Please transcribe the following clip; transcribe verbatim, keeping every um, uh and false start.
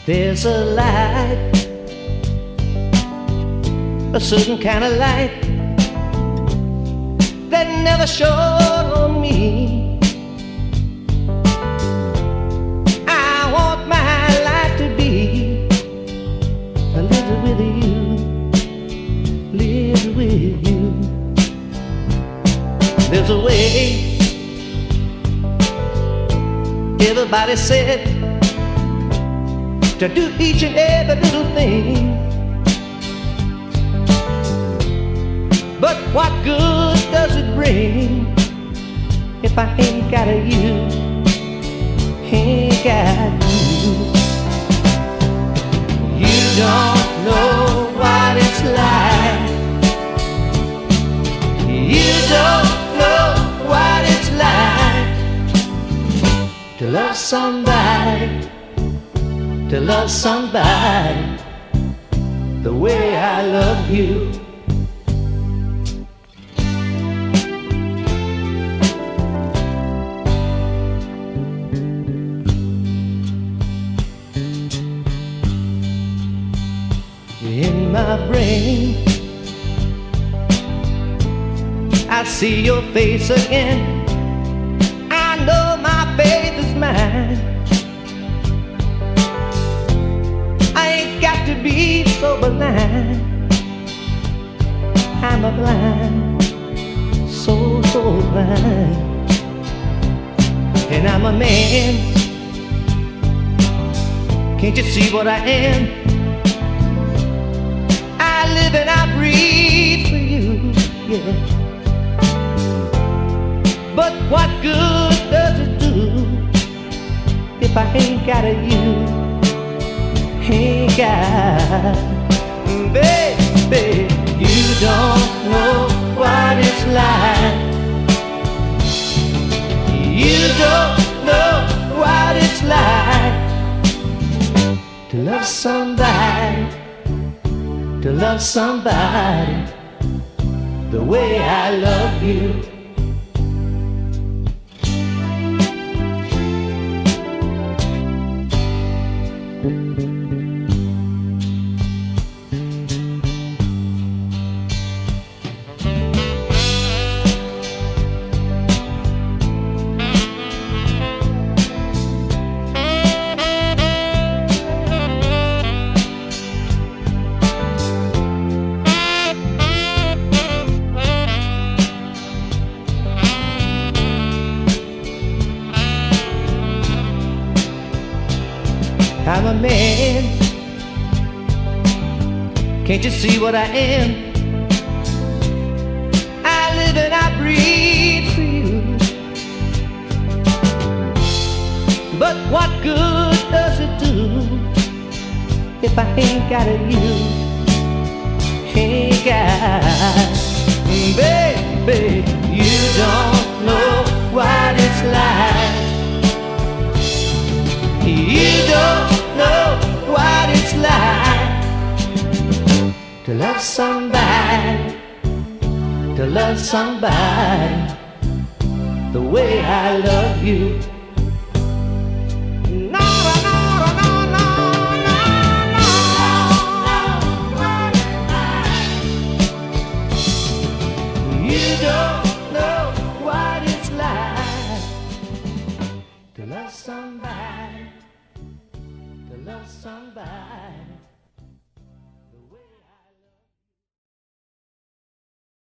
There's a light, a certain kind of light that never shone on me. I want my life to be a little with you, live with you. There's a way, everybody said, to do each and every little thing. But what good does it bring if I ain't got a you, ain't got you? You don't know what it's like. You don't know what it's like to love somebody, to love somebody the way I love you. In my brain, I see your face again. I know my faith is mine. To be so blind, I'm a blind, so, so blind. And I'm a man, can't you see what I am? I live and I breathe for you, yeah. But what good does it do if I ain't got a you? Ain't got, baby, you don't know what it's like. You don't know what it's like to love somebody, to love somebody the way I love you. I'm a man, can't you see what I am? I live and I breathe for you. But what good does it do if I ain't got a you, ain't got? Baby, you don't know what it's like. You don't know what it's like to love somebody, to love somebody the way I love you. No, no, no, no, no, no, no. You don't know what it's like to love somebody, to love somebody